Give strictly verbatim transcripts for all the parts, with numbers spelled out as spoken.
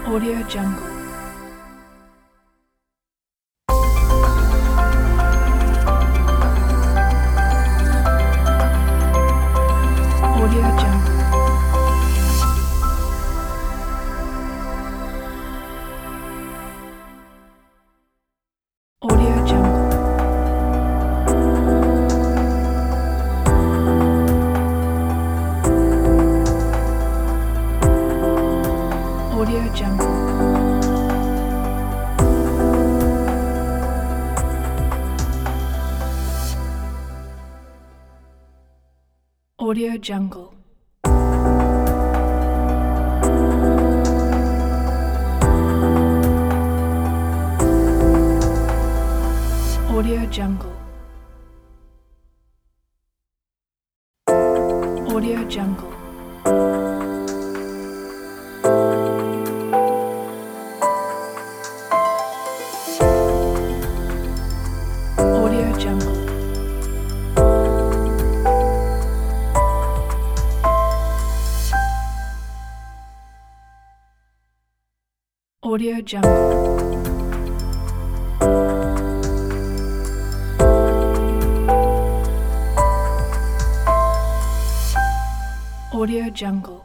Audio Jungle. Audio Jungle. Audio Jungle. Audio Jungle. Audio Jungle. Audio Jungle. Audio Jungle. Audio Jungle. Audio Jungle. Audio Jungle.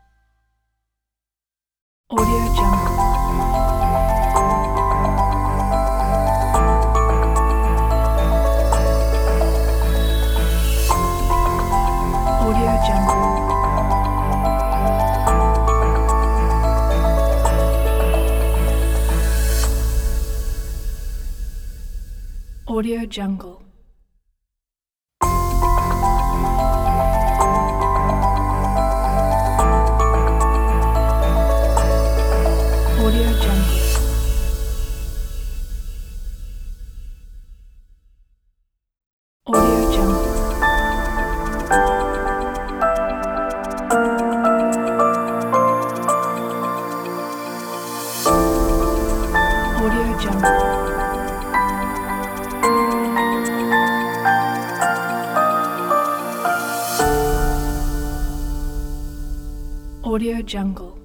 Audio Jungle. Audio Jungle. Audio Jungle. Audio Jungle. Audio Jungle. Audio Jungle. Audio Jungle.